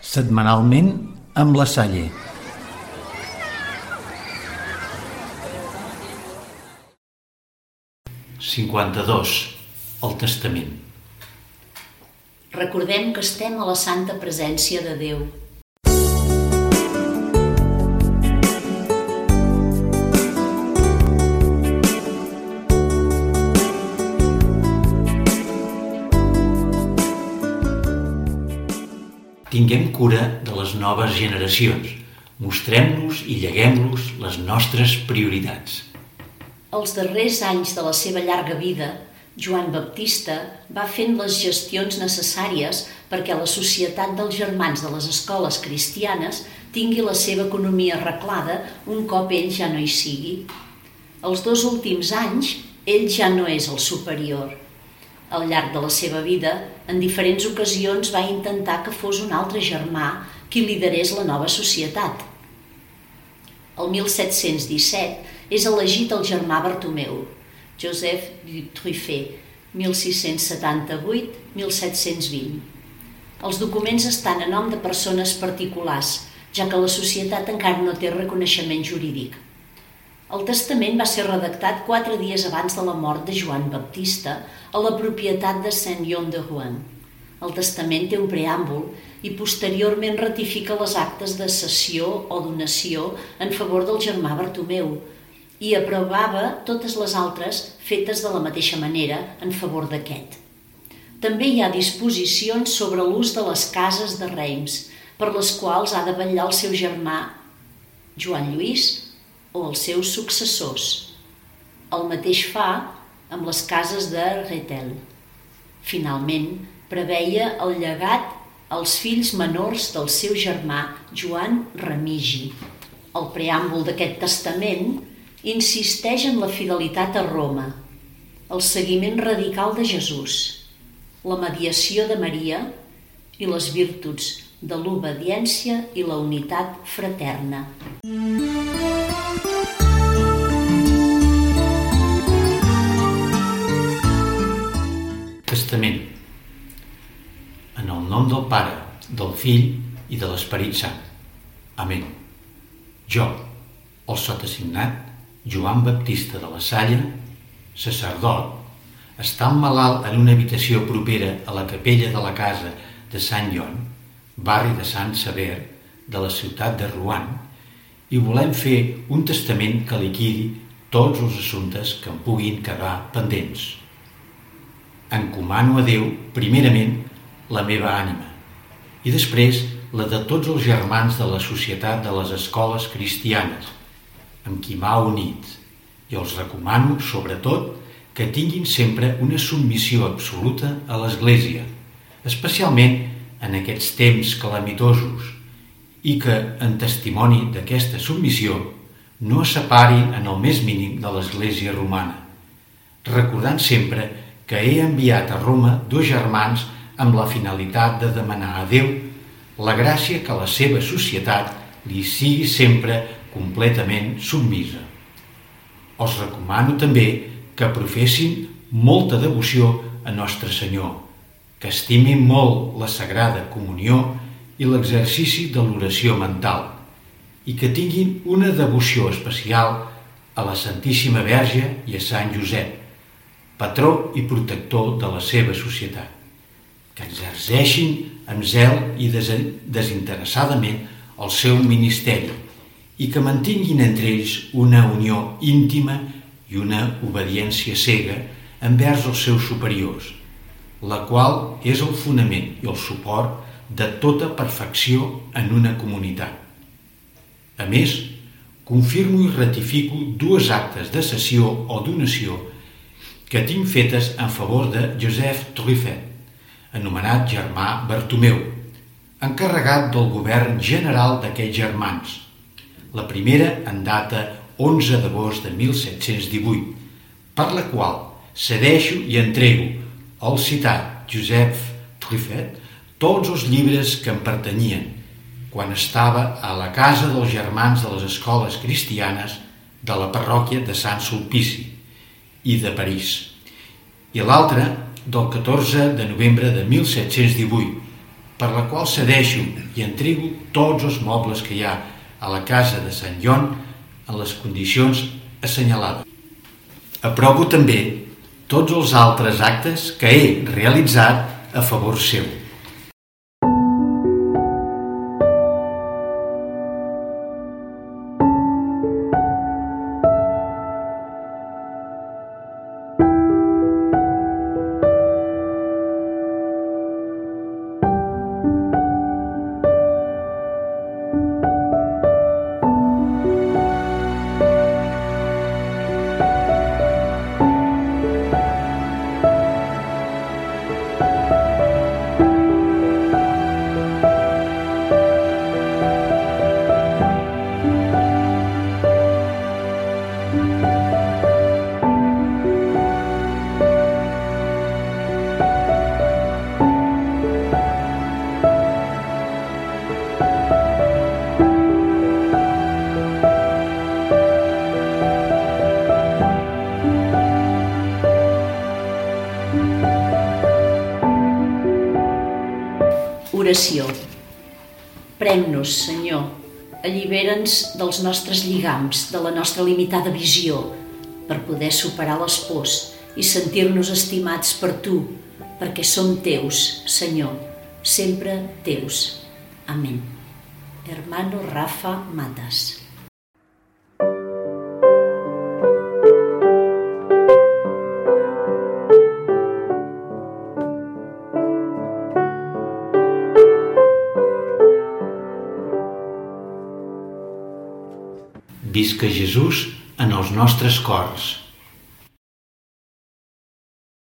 setmanalment amb la Salle. El Testament. Recordem que estem a la santa presència de Déu. Tinguem cura de les noves generacions. Mostrem-los i lleguem-los les nostres prioritats. Els darrers anys de la seva llarga vida, Joan Baptista va fent les gestions necessàries perquè la Societat dels Germans de les Escoles Cristianes tingui la seva economia arreglada un cop ell ja no hi sigui. Els 2 últims anys, ell ja no és el superior. Al llarg de la seva vida, en diferents ocasions va intentar que fos un altre germà qui liderés la nova societat. El 1717 és elegit el germà Bartomeu, Joseph du Truffet, 1678-1720. Els documents estan a nom de persones particulars, ja que la societat encara no té reconeixement jurídic. El testament va ser redactat 4 dies abans de la mort de Joan Baptista a la propietat de Saint-Yon de Rouen. El testament té un preàmbul i posteriorment ratifica les actes de cessió o donació en favor del germà Bartomeu i aprovava totes les altres fetes de la mateixa manera en favor d'aquest. També hi ha disposicions sobre l'ús de les cases de Reims, per les quals ha de vetllar el seu germà Joan Lluís o els seus successors. El mateix fa amb les cases de Rethel. Finalment, preveia el llegat als fills menors del seu germà Joan Remigi. El preàmbul d'aquest testament insisteix en la fidelitat a Roma, el seguiment radical de Jesús, la mediació de Maria i les virtuts de l'obediència i la unitat fraterna. Testament. En el nom del Pare, del Fill i de l'Esperit Sant. Amén. Jo, el sotassignat Joan Baptista de la Salle, sacerdot, estant malalt en una habitació propera a la capella de la casa de Saint-Yon, barri de Sant Sever, de la ciutat de Rouen, i volem fer un testament que liquidi tots els assumptes que em puguin quedar pendents. Encomano a Déu, primerament, la meva ànima, i després la de tots els germans de la Societat de les Escoles Cristianes, amb qui m'ha unit, i els recomano, sobretot, que tinguin sempre una submissió absoluta a l'Església, especialment en aquests temps calamitosos, i que, en testimoni d'aquesta submissió, no es separin en el més mínim de l'Església romana, recordant sempre que he enviat a Roma 2 germans amb la finalitat de demanar a Déu la gràcia que la seva societat li sigui sempre completament submisa. Els recomano també que professin molta devoció a Nostre Senyor, que estimin molt la Sagrada Comunió i l'exercici de l'oració mental, i que tinguin una devoció especial a la Santíssima Verge i a Sant Josep, patró i protector de la seva societat, que exerceixin amb zel i desinteressadament el seu ministeri i que mantinguin entre ells una unió íntima i una obediència cega envers els seus superiors, la qual és el fonament i el suport de tota perfecció en una comunitat. A més, confirmo i ratifico 2 actes de cessió o donació que tinc fetes en favor de Joseph Truffet, anomenat germà Bartomeu, encarregat del govern general d'aquests germans. La primera en data 11 d'agost de 1718, per la qual cedeixo i entrego al citat Joseph Truffet tots els llibres que em pertanyien, quan estava a la casa dels germans de les Escoles Cristianes de la parròquia de Sant Sulpici i de París, i l'altre del 14 de novembre de 1718, per la qual cedeixo i entrego tots els mobles que hi ha a la casa de Sant Jon en les condicions assenyalades. Aprovo també tots els altres actes que he realitzat a favor seu. Oració. Prem-nos, Senyor, allibera'ns dels nostres lligams, de la nostra limitada visió, per poder superar les pors i sentir-nos estimats per Tu, perquè som Teus, Senyor, sempre Teus. Amén. Hermano Rafa Matas. Visca Jesús en els nostres cors.